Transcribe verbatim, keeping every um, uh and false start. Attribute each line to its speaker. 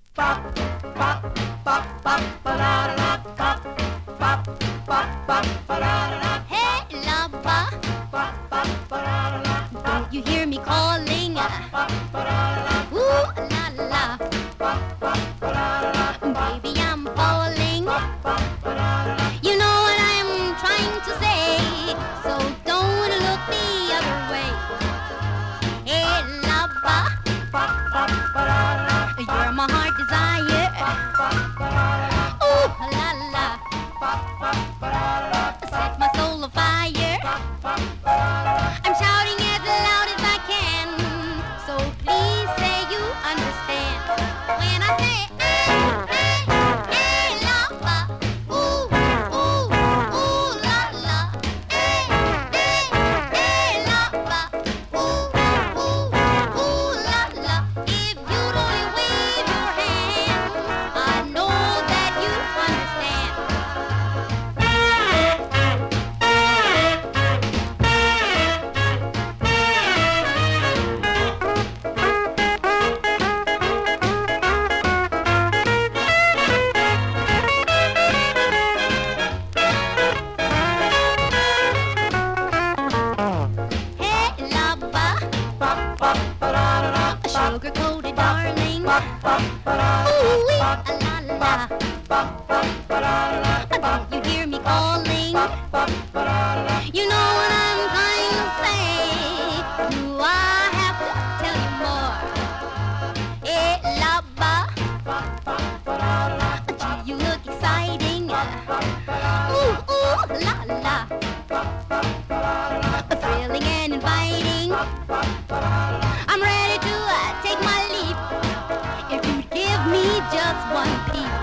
Speaker 1: Bop, bop, bop, bop, ba-da-da-da. Bop, bop, bop, bop, ba-da-da-da.
Speaker 2: Hey, lover,
Speaker 1: Bop, bop, ba-da-da-da.
Speaker 2: don't you hear me calling?
Speaker 1: Bop, ba-da-da-da.
Speaker 2: Ooh, la la,
Speaker 1: Bop, bop, ba-da-da-da.
Speaker 2: baby, I'm falling.
Speaker 1: Bop, ba-da-da-da.
Speaker 2: You know what I'm trying to say, so don't look the other way. Hey, lover,
Speaker 1: Bop, bop, ba-da-da-da.
Speaker 2: you're my heart desire.
Speaker 1: Bop, ba-da-da-da.
Speaker 2: Ooh, la la,
Speaker 1: Bop, bop, ba-da-da-da.
Speaker 2: set my soul afire.
Speaker 1: Bop, bop, ba-da-da-da.
Speaker 2: I'm shouting as loud as I can, so please say you understand. When I say, hey, hey, hey, lover, ooh, ooh, ooh, la la. Hey, hey, hey, lover, ooh, ooh, ooh, la la. If you don't wave your hand, I know that you understand. Hey, lover,
Speaker 1: Bop, bop, ba-da-da-da.
Speaker 2: sugar-coated darling.
Speaker 1: Bop, bop, ba-da-da-da.
Speaker 2: Ooh-wee, la la.
Speaker 1: Bop, bop, ba-da-da-da.
Speaker 2: Don't you hear me calling?
Speaker 1: Bop, bop, ba-da-da-da.
Speaker 2: You know what I'm trying to say. Do I have to tell you more? Hey, lover,
Speaker 1: Bop, bop, ba-da-da-da.
Speaker 2: gee, you look exciting. Ooh, ooh, la la. Thrilling and inviting. I'm ready to uh, take my leap. If you give me just one peep.